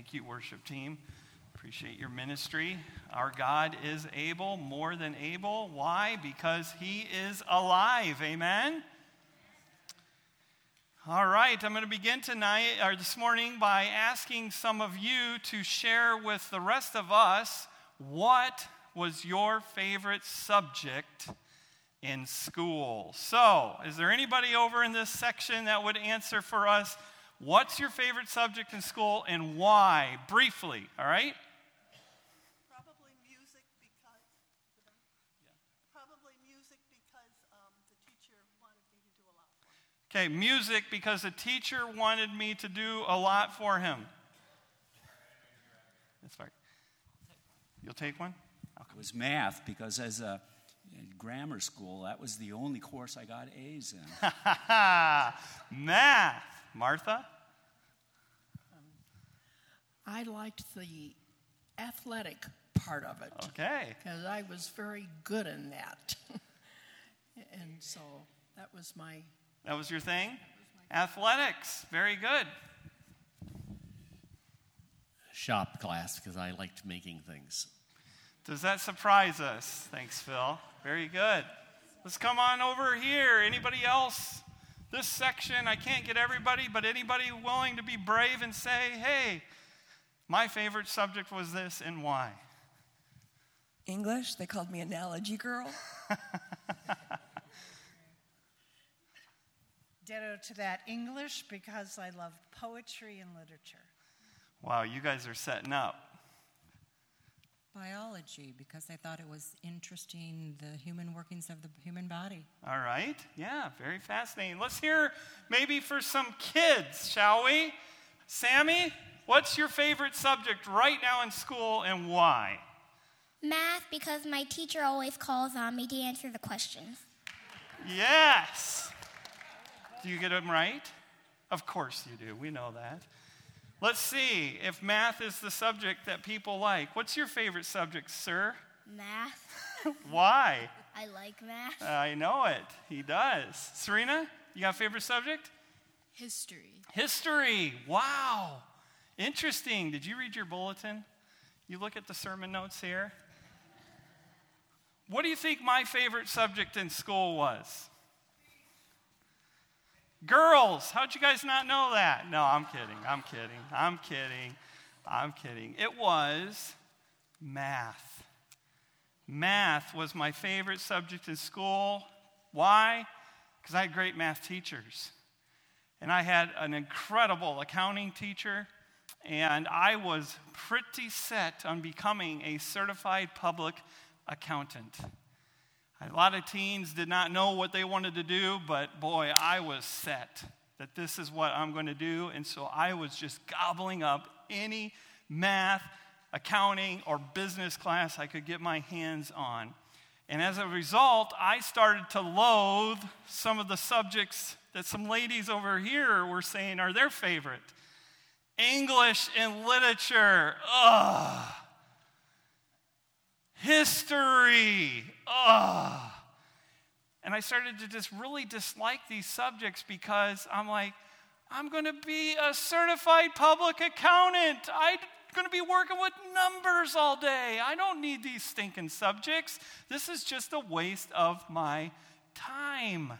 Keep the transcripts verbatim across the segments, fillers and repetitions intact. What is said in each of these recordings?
Thank you, worship team. Appreciate your ministry. Our God is able, more than able. Why? Because he is alive. Amen? All right, I'm going to begin tonight, or this morning, by asking some of you to share with the rest of us what was your favorite subject in school. So, is there anybody over in this section that would answer for us? What's your favorite subject in school and why? Briefly, all right? Probably music because, yeah. probably music because um, the teacher wanted me to do a lot for him. Okay, music because the teacher wanted me to do a lot for him. That's right. You'll take one? It was math because as a in grammar school, that was the only course I got A's in. Math. Martha? Um, I liked the athletic part of it. Okay. Because I was very good in that. And so that was my... That was your thing? Was Athletics. Very good. Shop class, because I liked making things. Does that surprise us? Thanks, Phil. Very good. Let's come on over here. Anybody else? This section, I can't get everybody, but anybody willing to be brave and say, hey, my favorite subject was this and why? English. They called me Analogy Girl. Ditto to that. English because I loved poetry and literature. Wow, you guys are setting up. Biology, because I thought it was interesting, the human workings of the human body. All right. Yeah, very fascinating. Let's hear maybe for some kids, shall we? Sammy, what's your favorite subject right now in school and why? Math, because my teacher always calls on me to answer the questions. Yes. Do you get them right? Of course you do. We know that. Let's see if math is the subject that people like. What's your favorite subject, sir? Math. Why? I like math. I know it. He does. Serena, you got a favorite subject? History. History. Wow. Interesting. Did you read your bulletin? You look at the sermon notes here. What do you think my favorite subject in school was? Girls, how'd you guys not know that? No, I'm kidding, I'm kidding, I'm kidding, I'm kidding. It was math. Math was my favorite subject in school. Why? Because I had great math teachers. And I had an incredible accounting teacher, and I was pretty set on becoming a certified public accountant. A lot of teens did not know what they wanted to do, but boy, I was set that this is what I'm going to do. And so I was just gobbling up any math, accounting, or business class I could get my hands on. And as a result, I started to loathe some of the subjects that some ladies over here were saying are their favorite. English and literature. Ugh. History. Ugh. And I started to just really dislike these subjects because I'm like, I'm going to be a certified public accountant. I'm going to be working with numbers all day. I don't need these stinking subjects. This is just a waste of my time.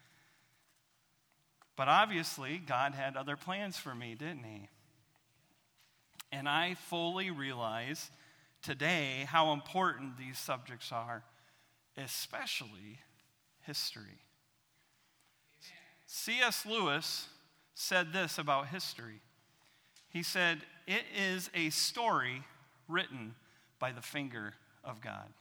But obviously, God had other plans for me, didn't he? And I fully realize today how important these subjects are, especially history. C S Lewis said this about history. He said, it is a story written by the finger of God.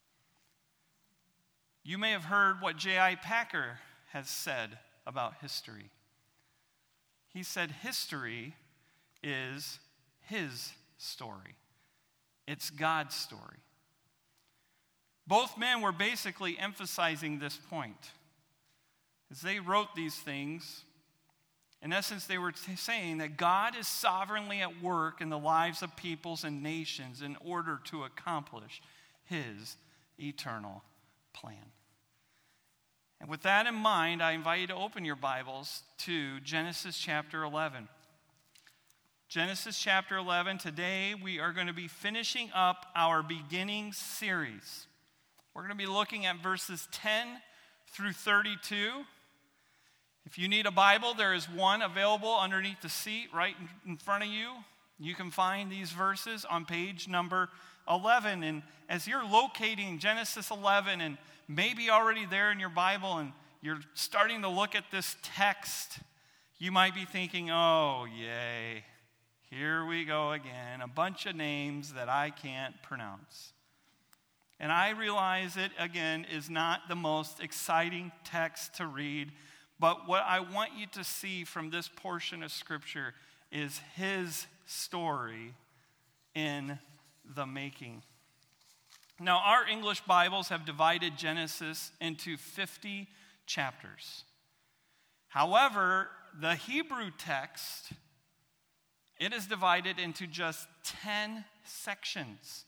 You may have heard what J I Packer has said about history. He said, history is his story. It's God's story. Both men were basically emphasizing this point. As they wrote these things, in essence, they were t- saying that God is sovereignly at work in the lives of peoples and nations in order to accomplish his eternal plan. And with that in mind, I invite you to open your Bibles to Genesis chapter eleven. Genesis chapter eleven. Today we are going to be finishing up our beginning series. We're going to be looking at verses ten through thirty-two. If you need a Bible, there is one available underneath the seat right in front of you. You can find these verses on page number eleven. And as you're locating Genesis eleven and maybe already there in your Bible and you're starting to look at this text, you might be thinking, oh, yay. Here we go again, a bunch of names that I can't pronounce. And I realize it, again, is not the most exciting text to read, but what I want you to see from this portion of Scripture is his story in the making. Now, our English Bibles have divided Genesis into fifty chapters. However, the Hebrew text, it is divided into just ten sections.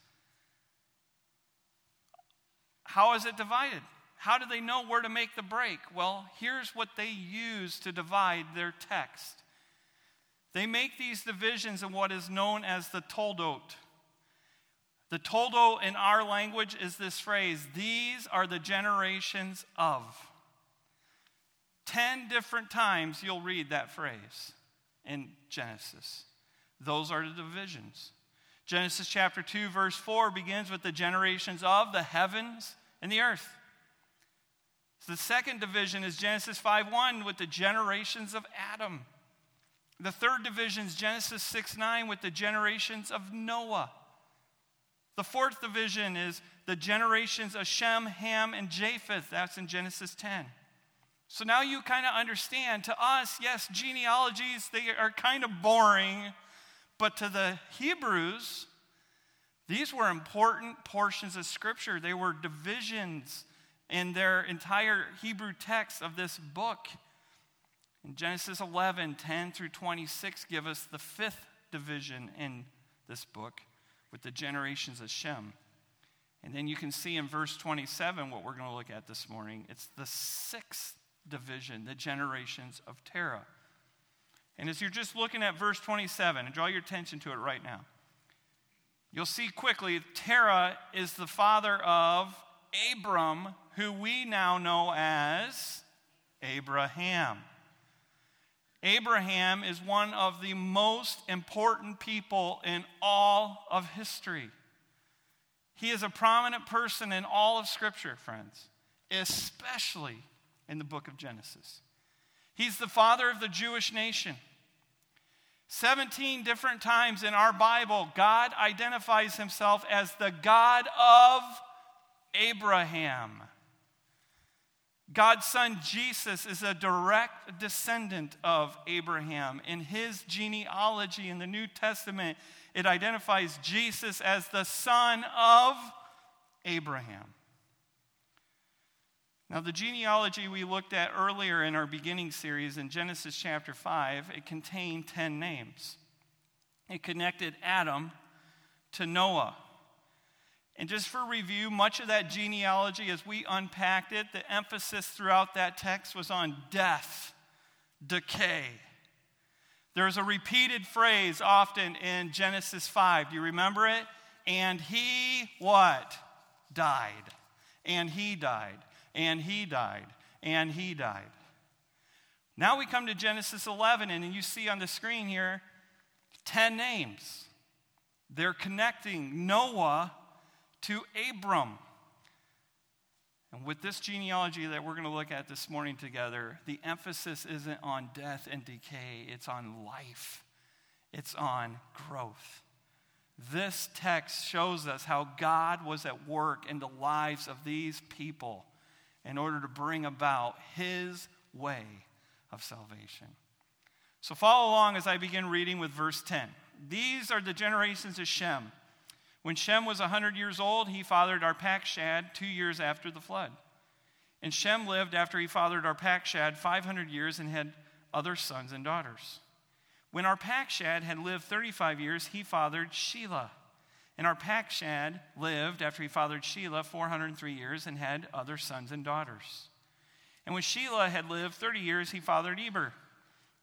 How is it divided? How do they know where to make the break? Well, here's what they use to divide their text. They make these divisions in what is known as the Toldot. The Toldot in our language is this phrase, these are the generations of. Ten different times you'll read that phrase in Genesis. Those are the divisions. Genesis chapter two, verse four begins with the generations of the heavens and the earth. So the second division is Genesis five one with the generations of Adam. The third division is Genesis six nine with the generations of Noah. The fourth division is the generations of Shem, Ham, and Japheth. That's in Genesis ten. So now you kind of understand, to us, yes, genealogies, they are kind of boring, but to the Hebrews, these were important portions of Scripture. They were divisions in their entire Hebrew text of this book. In Genesis eleven, ten through twenty-six give us the fifth division in this book with the generations of Shem. And then you can see in verse twenty-seven what we're going to look at this morning. It's the sixth division, the generations of Terah. And as you're just looking at verse twenty-seven, and draw your attention to it right now, you'll see quickly Terah is the father of Abram, who we now know as Abraham. Abraham is one of the most important people in all of history. He is a prominent person in all of Scripture, friends, especially in the book of Genesis. He's the father of the Jewish nation. seventeen different times in our Bible, God identifies himself as the God of Abraham. God's son Jesus is a direct descendant of Abraham. In his genealogy in the New Testament, it identifies Jesus as the son of Abraham. Now, the genealogy we looked at earlier in our beginning series in Genesis chapter five, it contained ten names. It connected Adam to Noah. And just for review, much of that genealogy, as we unpacked it, the emphasis throughout that text was on death, decay. There's a repeated phrase often in Genesis five. Do you remember it? And he what? Died. And he died. And he died. And he died. Now we come to Genesis eleven, and you see on the screen here ten names. They're connecting Noah to Abram. And with this genealogy that we're going to look at this morning together, the emphasis isn't on death and decay, it's on life. It's on growth. This text shows us how God was at work in the lives of these people in order to bring about his way of salvation. So follow along as I begin reading with verse ten. These are the generations of Shem. When Shem was one hundred years old, he fathered Arpachshad two years after the flood. And Shem lived after he fathered Arpachshad five hundred years and had other sons and daughters. When Arpachshad had lived thirty-five years, he fathered Shelah. And Arpachshad lived after he fathered Shelah four hundred three years and had other sons and daughters. And when Shelah had lived thirty years, he fathered Eber.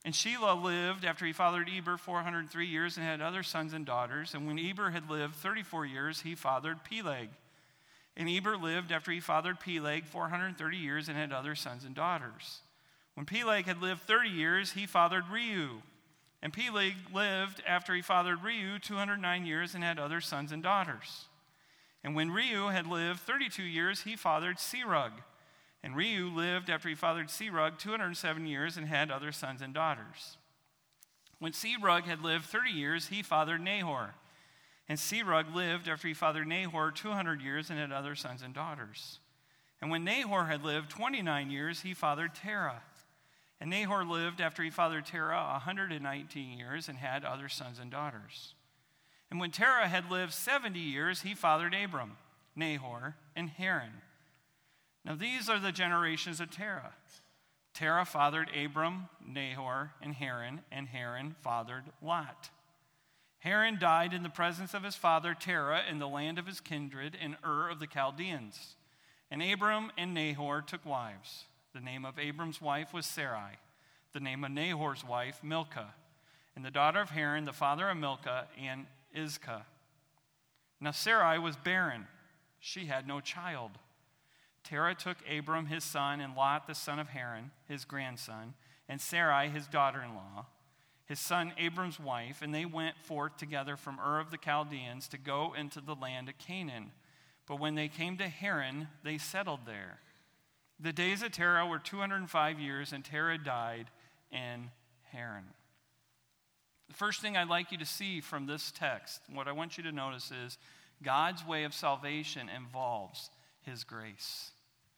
And Shelah lived after he fathered Eber four hundred three years and had other sons and daughters. And when Eber had lived thirty-four years, he fathered Peleg. And Eber lived after he fathered Peleg four hundred thirty years and had other sons and daughters. When Peleg had lived thirty years, he fathered Reu. And Peleg lived after he fathered Reu two hundred nine years and had other sons and daughters. And when Reu had lived thirty-two years, he fathered Serug. And Reu lived after he fathered Serug two hundred seven years and had other sons and daughters. When Serug had lived thirty years, he fathered Nahor. And Serug lived after he fathered Nahor two hundred years and had other sons and daughters. And when Nahor had lived twenty-nine years, he fathered Terah. And Nahor lived after he fathered Terah one hundred nineteen years and had other sons and daughters. And when Terah had lived seventy years, he fathered Abram, Nahor, and Haran. Now these are the generations of Terah. Terah fathered Abram, Nahor, and Haran, and Haran fathered Lot. Haran died in the presence of his father Terah in the land of his kindred in Ur of the Chaldeans. And Abram and Nahor took wives. The name of Abram's wife was Sarai. The name of Nahor's wife, Milcah. And the daughter of Haran, the father of Milcah, and Iscah. Now Sarai was barren. She had no child. Terah took Abram his son and Lot the son of Haran, his grandson, and Sarai his daughter-in-law, his son Abram's wife, and they went forth together from Ur of the Chaldeans to go into the land of Canaan. But when they came to Haran, they settled there. The days of Terah were two hundred five years, and Terah died in Haran. The first thing I'd like you to see from this text, what I want you to notice is God's way of salvation involves his grace.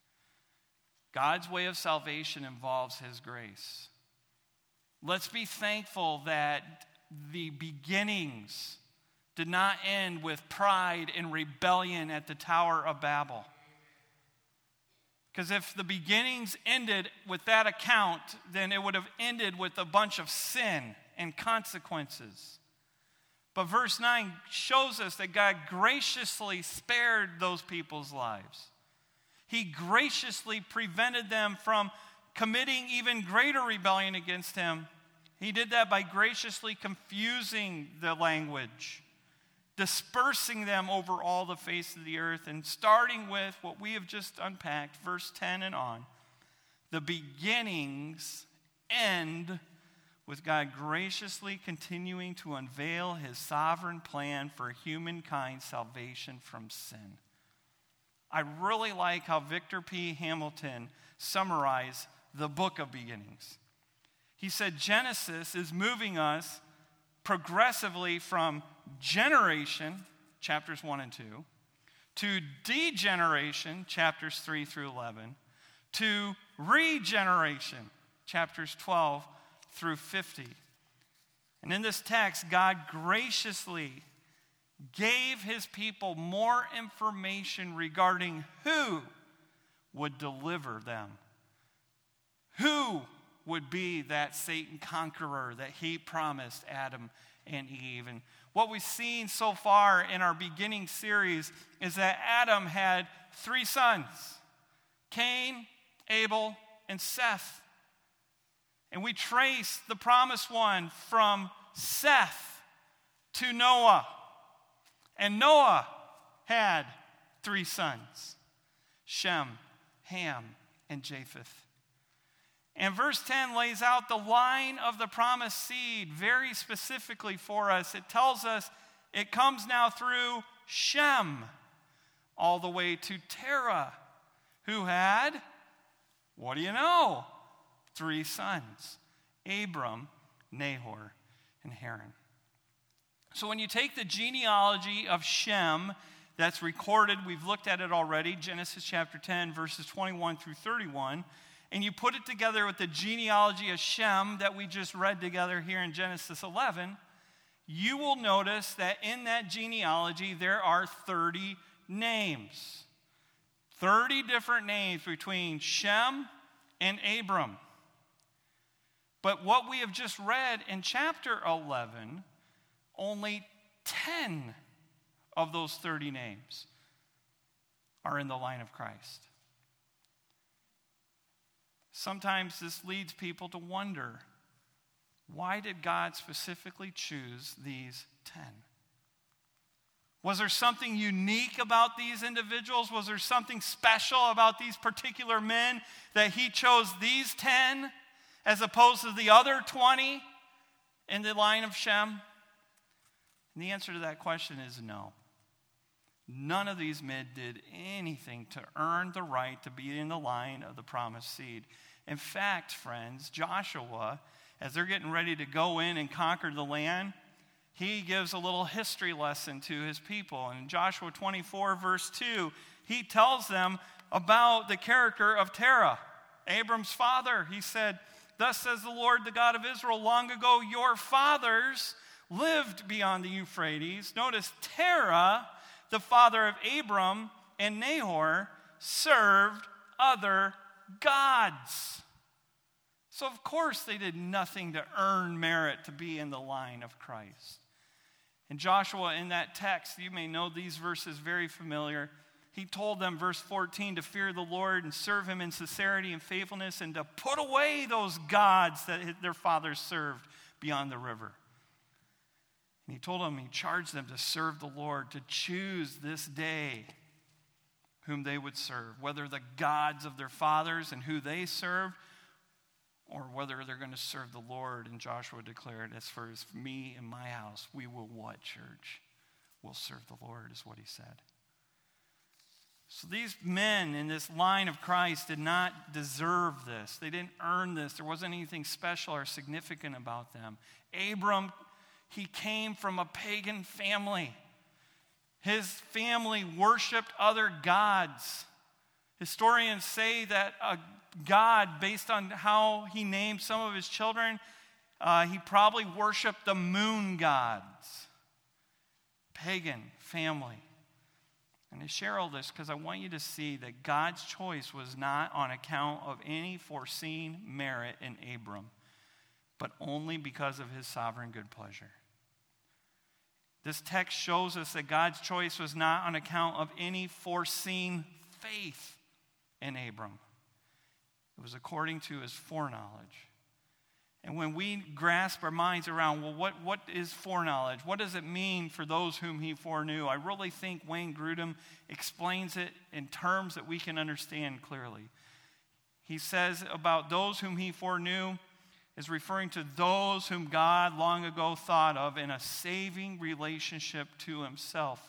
God's way of salvation involves his grace. Let's be thankful that the beginnings did not end with pride and rebellion at the Tower of Babel. Because if the beginnings ended with that account, then it would have ended with a bunch of sin and consequences. But verse nine shows us that God graciously spared those people's lives. He graciously prevented them from committing even greater rebellion against him. He did that by graciously confusing the language, dispersing them over all the face of the earth, and starting with what we have just unpacked, verse ten and on. The beginnings end with God graciously continuing to unveil his sovereign plan for humankind's salvation from sin. I really like how Victor P. Hamilton summarized the book of beginnings. He said Genesis is moving us progressively from generation, chapters one and two, to degeneration, chapters three through eleven, to regeneration, chapters twelve through fifty. And in this text, God graciously gave his people more information regarding who would deliver them. Who would be that Satan conqueror that he promised Adam and Eve. And what we've seen so far in our beginning series is that Adam had three sons, Cain, Abel, and Seth. And we trace the promised one from Seth to Noah. And Noah had three sons, Shem, Ham, and Japheth. And verse ten lays out the line of the promised seed very specifically for us. It tells us it comes now through Shem all the way to Terah, who had, what do you know? Three sons, Abram, Nahor, and Haran. So when you take the genealogy of Shem that's recorded, we've looked at it already, Genesis chapter ten, verses twenty-one through thirty-one, and you put it together with the genealogy of Shem that we just read together here in Genesis eleven, you will notice that in that genealogy there are thirty names. thirty different names between Shem and Abram. But what we have just read in chapter eleven, only ten of those thirty names are in the line of Christ. Sometimes this leads people to wonder, Why did God specifically choose these ten? Was there something unique about these individuals? Was there something special about these particular men that he chose these ten as opposed to the other twenty in the line of Shem? And the answer to that question is no. None of these men did anything to earn the right to be in the line of the promised seed. In fact, friends, Joshua, as they're getting ready to go in and conquer the land, he gives a little history lesson to his people. In Joshua twenty-four, verse two, he tells them about the character of Terah, Abram's father. He said, "Thus says the Lord, the God of Israel, long ago your fathers lived beyond the Euphrates." Notice Terah, the father of Abram and Nahor, served other gods. So of course they did nothing to earn merit to be in the line of Christ. And Joshua, in that text, you may know these verses very familiar. He told them, verse fourteen, to fear the Lord and serve him in sincerity and faithfulness, and to put away those gods that their fathers served beyond the river. And he told them, he charged them to serve the Lord, to choose this day whom they would serve, whether the gods of their fathers and who they served, or whether they're going to serve the Lord. And Joshua declared, as for me and my house, we will what, church? We'll serve the Lord, is what he said. So these men in this line of Christ did not deserve this. They didn't earn this. There wasn't anything special or significant about them. Abram, he came from a pagan family. His family worshiped other gods. Historians say that a God, based on how he named some of his children, uh, he probably worshiped the moon gods. Pagan family. And I share all this because I want you to see that God's choice was not on account of any foreseen merit in Abram, but only because of his sovereign good pleasure. This text shows us that God's choice was not on account of any foreseen faith in Abram. It was according to his foreknowledge. And when we grasp our minds around, well, what, what is foreknowledge? What does it mean for those whom he foreknew? I really think Wayne Grudem explains it in terms that we can understand clearly. He says about those whom he foreknew is referring to those whom God long ago thought of in a saving relationship to himself.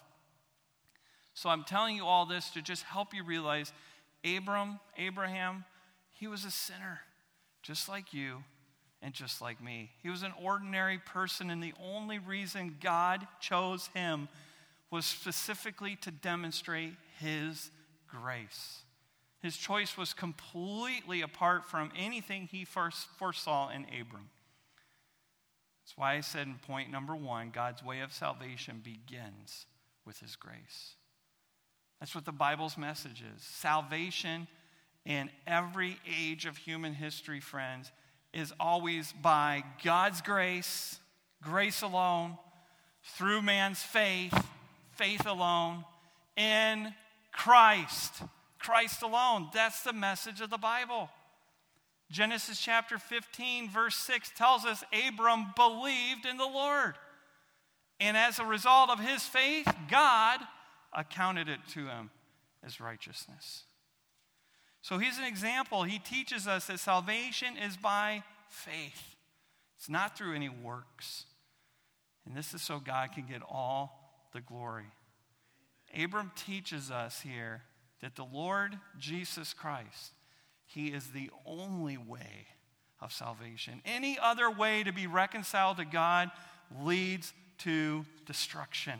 So I'm telling you all this to just help you realize Abram, Abraham, he was a sinner, just like you and just like me. He was an ordinary person, and the only reason God chose him was specifically to demonstrate his grace. His choice was completely apart from anything he first foresaw in Abram. That's why I said in point number one, God's way of salvation begins with his grace. That's what the Bible's message is. Salvation in every age of human history, friends, is always by God's grace, grace alone, through man's faith, faith alone, in Christ, Christ alone. That's the message of the Bible. Genesis chapter fifteen, verse six tells us Abram believed in the Lord. And as a result of his faith, God accounted it to him as righteousness. So he's an example. He teaches us that salvation is by faith. It's not through any works. And this is so God can get all the glory. Abram teaches us here that the Lord Jesus Christ, he is the only way of salvation. Any other way to be reconciled to God leads to destruction.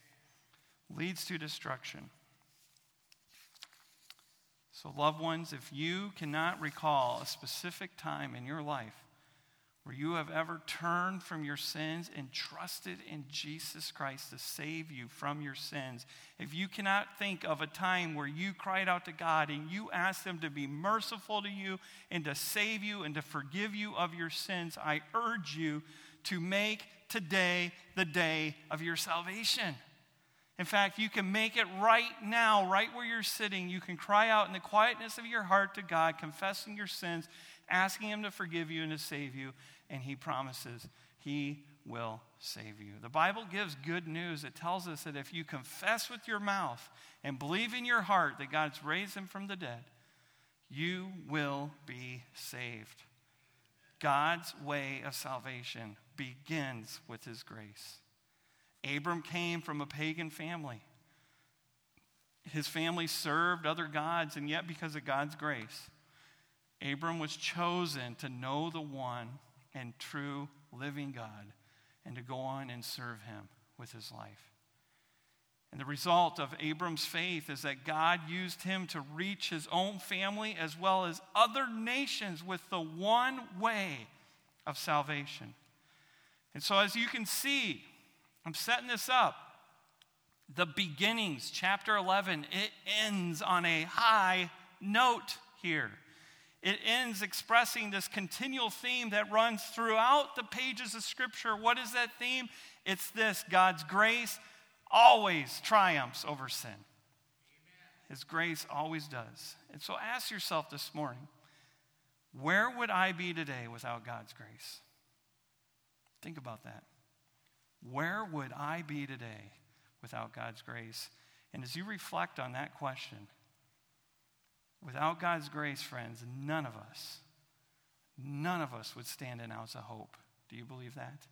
Leads to destruction. So, loved ones, if you cannot recall a specific time in your life where you have ever turned from your sins and trusted in Jesus Christ to save you from your sins, if you cannot think of a time where you cried out to God and you asked him to be merciful to you and to save you and to forgive you of your sins, I urge you to make today the day of your salvation. In fact, you can make it right now, right where you're sitting. You can cry out in the quietness of your heart to God, confessing your sins, asking him to forgive you and to save you. and he promises he will save you. The Bible gives good news. It tells us that if you confess with your mouth and believe in your heart that God's raised him from the dead, you will be saved. God's way of salvation begins with his grace. Abram came from a pagan family. His family served other gods, and yet because of God's grace, Abram was chosen to know the one and true living God and to go on and serve him with his life. And the result of Abram's faith is that God used him to reach his own family as well as other nations with the one way of salvation. And so as you can see, I'm setting this up. The beginnings, chapter eleven, it ends on a high note here. It ends expressing this continual theme that runs throughout the pages of Scripture. What is that theme? It's this: God's grace always triumphs over sin. His grace always does. And so ask yourself this morning, where would I be today without God's grace? Think about that. Where would I be today without God's grace? And as you reflect on that question, without God's grace, friends, none of us, none of us would stand an ounce of hope. Do you believe that?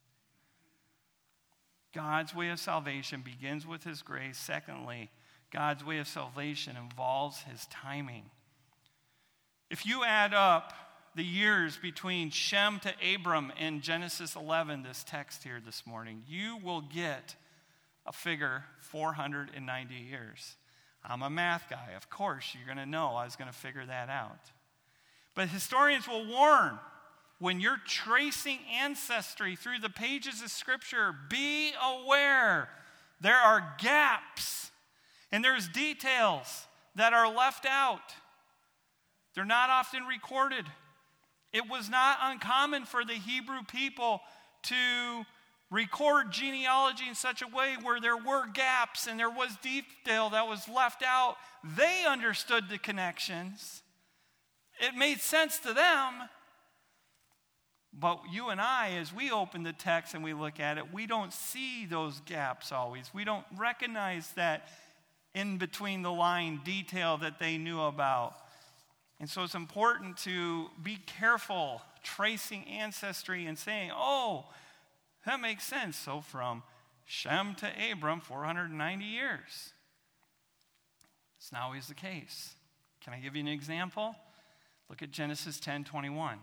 God's way of salvation begins with his grace. Secondly, God's way of salvation involves his timing. If you add up the years between Shem to Abram in Genesis eleven, this text here this morning, you will get a figure four hundred ninety years. I'm a math guy. Of course, you're going to know I was going to figure that out. But historians will warn, when you're tracing ancestry through the pages of Scripture, be aware there are gaps and there's details that are left out. They're not often recorded. It was not uncommon for the Hebrew people to record genealogy in such a way where there were gaps and there was detail that was left out. They understood the connections. It made sense to them. But you and I, as we open the text and we look at it, we don't see those gaps always. We don't recognize that in between the line detail that they knew about. And so it's important to be careful tracing ancestry and saying, oh, that makes sense. So from Shem to Abram, four hundred ninety years. It's not always the case. Can I give you an example? Look at Genesis ten twenty-one.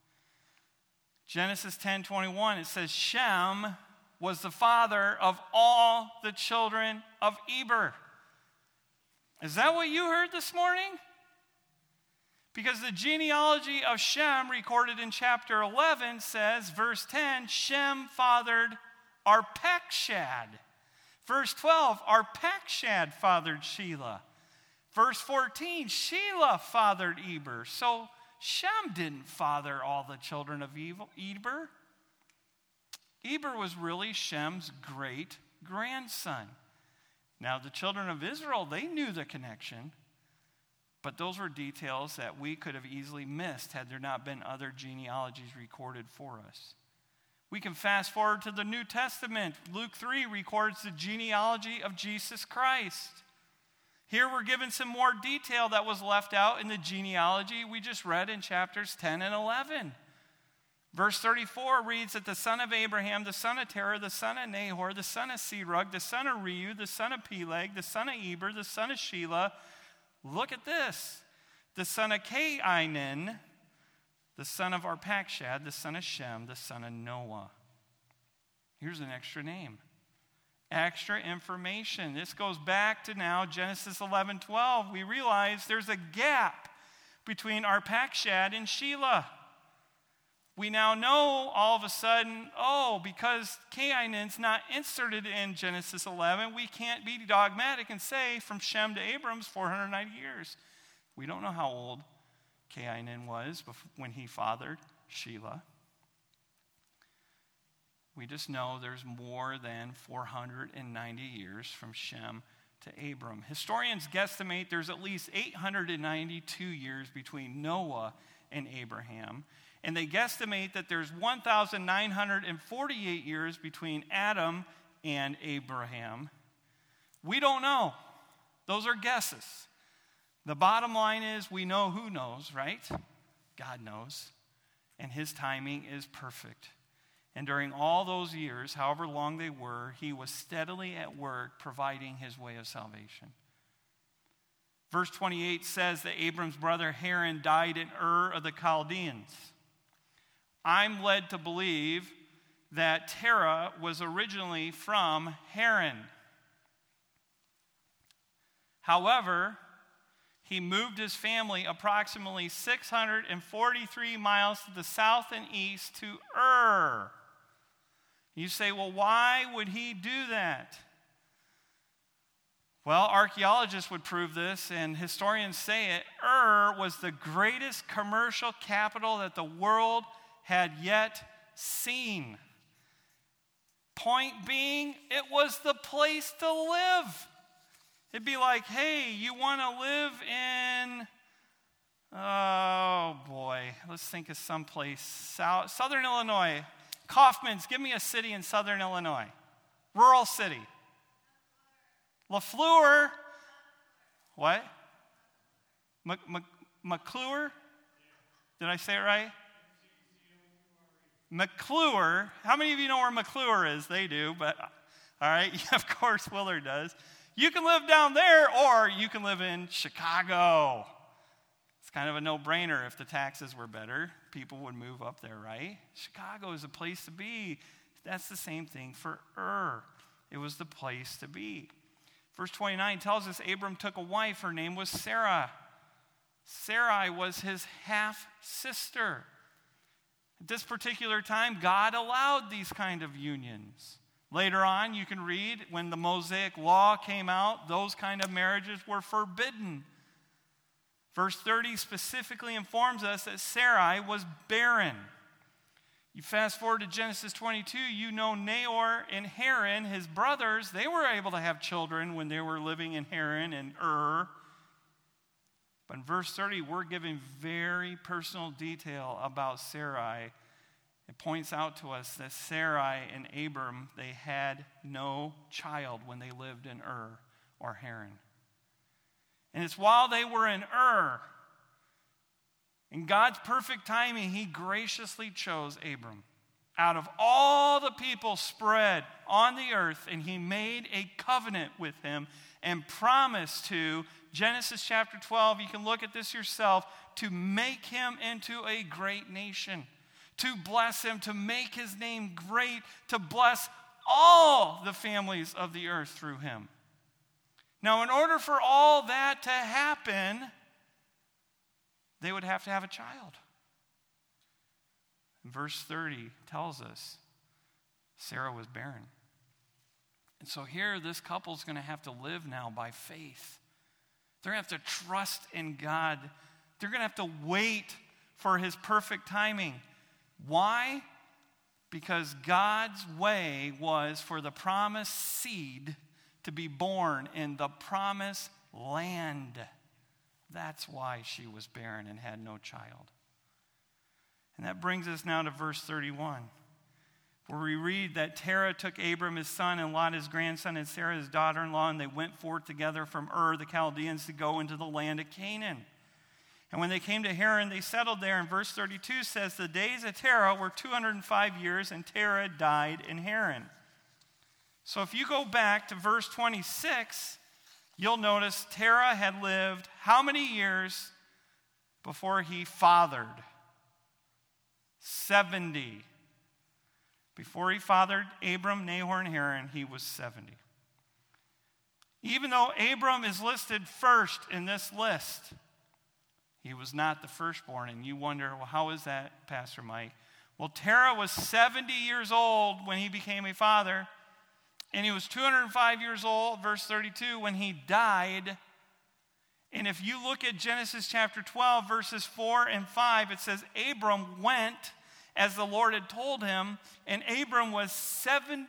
Genesis ten twenty-one, it says, Shem was the father of all the children of Eber. Is that what you heard this morning? Because the genealogy of Shem recorded in chapter eleven says, verse ten, Shem fathered Arpachshad. Verse twelve, Arpachshad fathered Shelah. Verse fourteen, Shelah fathered Eber. So Shem didn't father all the children of Eber. Eber was really Shem's great grandson. Now, the children of Israel, they knew the connection. But those were details that we could have easily missed had there not been other genealogies recorded for us. We can fast forward to the New Testament. Luke three records the genealogy of Jesus Christ. Here we're given some more detail that was left out in the genealogy we just read in chapters ten and eleven. Verse thirty-four reads that the son of Abraham, the son of Terah, the son of Nahor, the son of Serug, the son of Reu, the son of Peleg, the son of Eber, the son of Shelah. Look at this. The son of Cainan, the son of Arpachshad, the son of Shem, the son of Noah. Here's an extra name. Extra information. This goes back to now Genesis eleven twelve. We realize there's a gap between Arpachshad and Shelah. We now know all of a sudden, oh, because Cainan's not inserted in Genesis eleven, we can't be dogmatic and say from Shem to Abram's four hundred ninety years. We don't know how old Cainan was when he fathered Shelah. We just know there's more than four hundred ninety years from Shem to Abram. Historians guesstimate there's at least eight hundred ninety-two years between Noah and Abraham. and they guesstimate that there's one thousand nine hundred forty-eight years between Adam and Abraham. We don't know. Those are guesses. The bottom line is we know who knows, right? God knows. And his timing is perfect. And during all those years, however long they were, he was steadily at work providing his way of salvation. Verse twenty-eight says that Abram's brother Haran died in Ur of the Chaldeans. I'm led to believe that Terah was originally from Haran. However, he moved his family approximately six hundred forty-three miles to the south and east to Ur. You say, well, why would he do that? Well, archaeologists would prove this, and historians say it. Ur was the greatest commercial capital that the world had yet seen. Point being, it was the place to live. It'd be like, hey, you want to live in, oh boy, let's think of someplace, South, Southern Illinois. Kaufman's, give me a city in Southern Illinois. Rural city. LaFleur. What? M- M- McClure? Did I say it right? McClure. How many of you know where McClure is? They do, but all right, of course Willard does. You can live down there, or you can live in Chicago. It's kind of a no-brainer. If the taxes were better, people would move up there, right? Chicago is a place to be. That's the same thing for Ur. It was the place to be. Verse twenty-nine tells us Abram took a wife. Her name was Sarah. Sarai was his half-sister. At this particular time, God allowed these kind of unions. Later on, you can read, when the Mosaic law came out, those kind of marriages were forbidden. Verse thirty specifically informs us that Sarai was barren. You fast forward to Genesis twenty-two, you know Nahor and Haran, his brothers, they were able to have children when they were living in Haran and Ur. But in verse thirty, we're given very personal detail about Sarai. It points out to us that Sarai and Abram, they had no child when they lived in Ur or Haran. And it's while they were in Ur, in God's perfect timing, he graciously chose Abram out of all the people spread on the earth, and he made a covenant with him and promised to, Genesis chapter twelve, you can look at this yourself, to make him into a great nation, to bless him, to make his name great, to bless all the families of the earth through him. Now, in order for all that to happen, they would have to have a child. And verse thirty tells us Sarah was barren. And so here, this couple's going to have to live now by faith. They're going to have to trust in God. They're going to have to wait for his perfect timing. Why? Because God's way was for the promised seed to be born in the promised land. That's why she was barren and had no child. And that brings us now to verse thirty-one, where we read that Terah took Abram his son and Lot his grandson and Sarah his daughter-in-law, and they went forth together from Ur the Chaldeans to go into the land of Canaan. And when they came to Haran, they settled there. And verse thirty-two says, the days of Terah were two hundred five years, and Terah died in Haran. So if you go back to verse twenty-six, you'll notice Terah had lived how many years before he fathered? seventy. Before he fathered Abram, Nahor, and Haran, he was seventy. Even though Abram is listed first in this list, he was not the firstborn. And you wonder, well, how is that, Pastor Mike? Well, Terah was seventy years old when he became a father, and he was two hundred five years old, verse thirty-two, when he died. And if you look at Genesis chapter twelve, verses four and five, it says, Abram went as the Lord had told him, and Abram was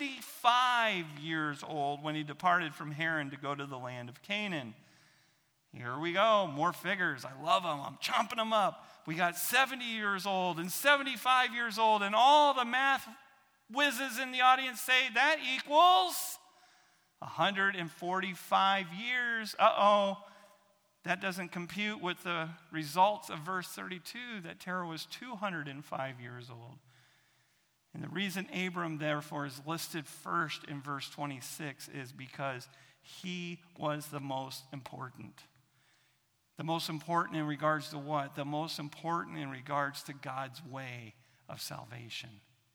seventy-five years old when he departed from Haran to go to the land of Canaan. Here we go, more figures. I love them. I'm chomping them up. We got seventy years old and seventy-five years old, and all the math whizzes in the audience say that equals one hundred forty-five years. Uh-oh. That doesn't compute with the results of verse thirty-two, that Terah was two hundred five years old. And the reason Abram, therefore, is listed first in verse twenty-six is because he was the most important. The most important in regards to what? The most important in regards to God's way of salvation.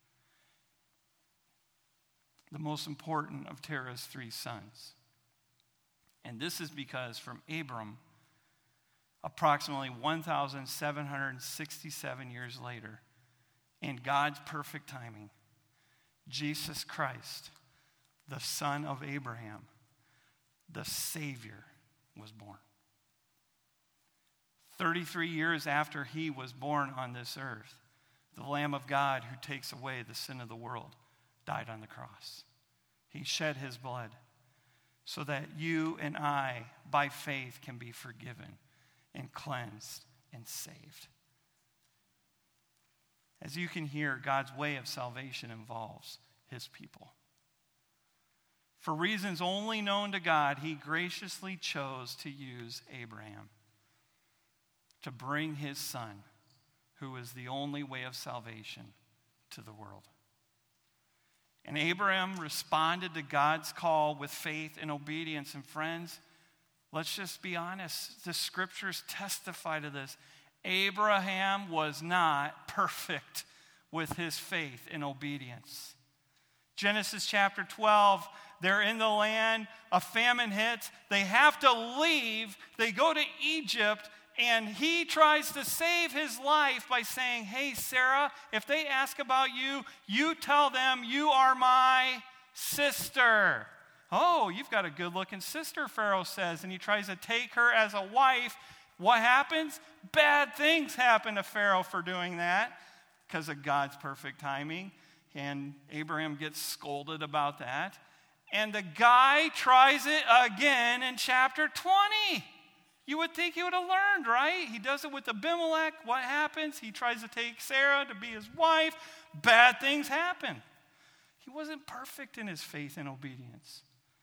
The most important of Terah's three sons. And this is because from Abram, approximately one thousand seven hundred sixty-seven years later, in God's perfect timing, Jesus Christ, the son of Abraham, the Savior, was born. thirty-three years after he was born on this earth, the Lamb of God who takes away the sin of the world died on the cross. He shed his blood so that you and I, by faith, can be forgiven and cleansed and saved. As you can hear, God's way of salvation involves his people. For reasons only known to God, he graciously chose to use Abraham to bring his son, who is the only way of salvation, to the world. And Abraham responded to God's call with faith and obedience. And friends, let's just be honest. The scriptures testify to this. Abraham was not perfect with his faith and obedience. Genesis chapter twelve, they're in the land, a famine hits, they have to leave, they go to Egypt, and he tries to save his life by saying, hey, Sarah, if they ask about you, you tell them you are my sister. Oh, you've got a good-looking sister, Pharaoh says, and he tries to take her as a wife. What happens? Bad things happen to Pharaoh for doing that because of God's perfect timing. And Abraham gets scolded about that. And the guy tries it again in chapter twenty. You would think he would have learned, right? He does it with Abimelech. What happens? He tries to take Sarah to be his wife. Bad things happen. He wasn't perfect in his faith and obedience.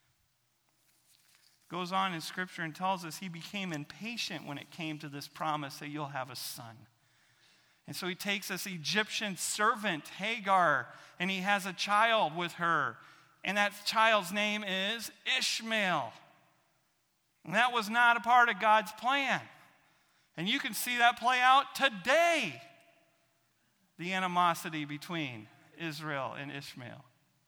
Goes on in Scripture and tells us he became impatient when it came to this promise that you'll have a son. And so he takes this Egyptian servant, Hagar, and he has a child with her. And that child's name is Ishmael. And that was not a part of God's plan. And you can see that play out today. The animosity between Israel and Ishmael.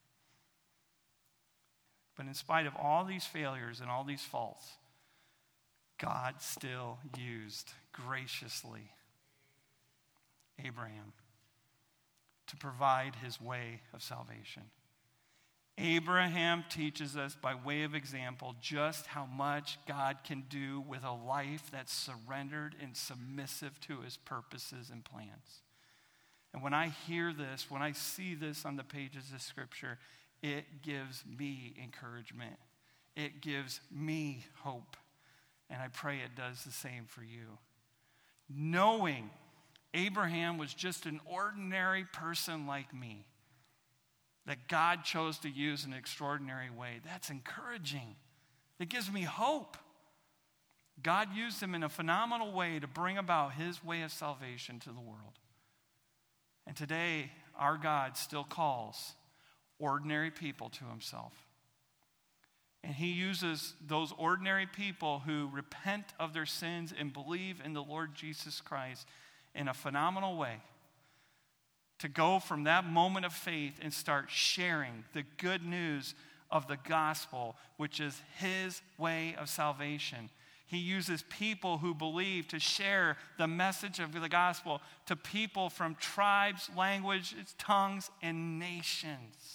But in spite of all these failures and all these faults, God still used graciously Abraham to provide his way of salvation. Abraham teaches us by way of example just how much God can do with a life that's surrendered and submissive to his purposes and plans. And when I hear this, when I see this on the pages of Scripture, it gives me encouragement. It gives me hope. And I pray it does the same for you. Knowing Abraham was just an ordinary person like me, that God chose to use in an extraordinary way, that's encouraging. It gives me hope. God used him in a phenomenal way to bring about his way of salvation to the world. And today, our God still calls ordinary people to himself. And he uses those ordinary people who repent of their sins and believe in the Lord Jesus Christ in a phenomenal way to go from that moment of faith and start sharing the good news of the gospel, which is his way of salvation. He uses people who believe to share the message of the gospel to people from tribes, languages, tongues, and nations.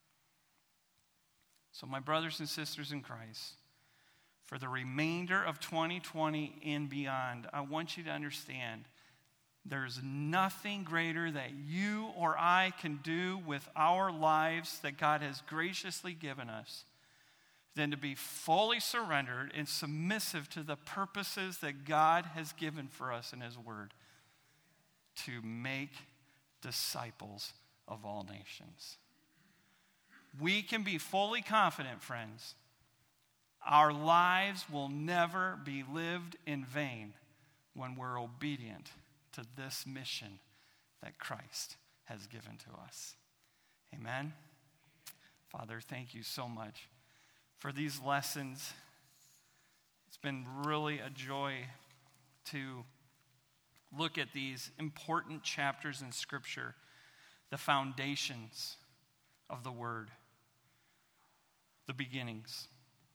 So my brothers and sisters in Christ, for the remainder of twenty twenty and beyond, I want you to understand there's nothing greater that you or I can do with our lives that God has graciously given us than to be fully surrendered and submissive to the purposes that God has given for us in His Word to make disciples of all nations. We can be fully confident, friends, our lives will never be lived in vain when we're obedient to this mission that Christ has given to us. Amen. Father, thank you so much for these lessons. It's been really a joy to look at these important chapters in Scripture, the foundations of the Word, the beginnings.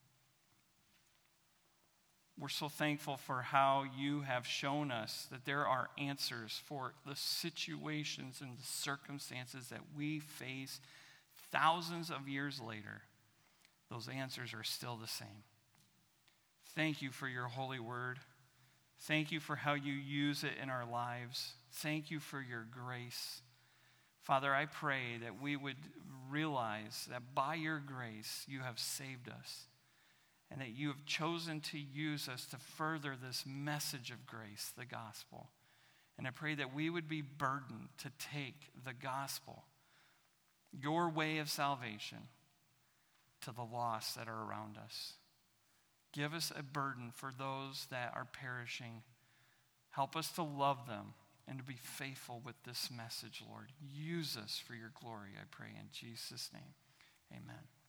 We're so thankful for how you have shown us that there are answers for the situations and the circumstances that we face thousands of years later. Those answers are still the same. Thank you for your holy word. Thank you for how you use it in our lives. Thank you for your grace. Father, I pray that we would realize that by your grace you have saved us, and that you have chosen to use us to further this message of grace, the gospel. And I pray that we would be burdened to take the gospel, your way of salvation, to the lost that are around us. Give us a burden for those that are perishing. Help us to love them and to be faithful with this message, Lord. Use us for your glory, I pray in Jesus' name. Amen.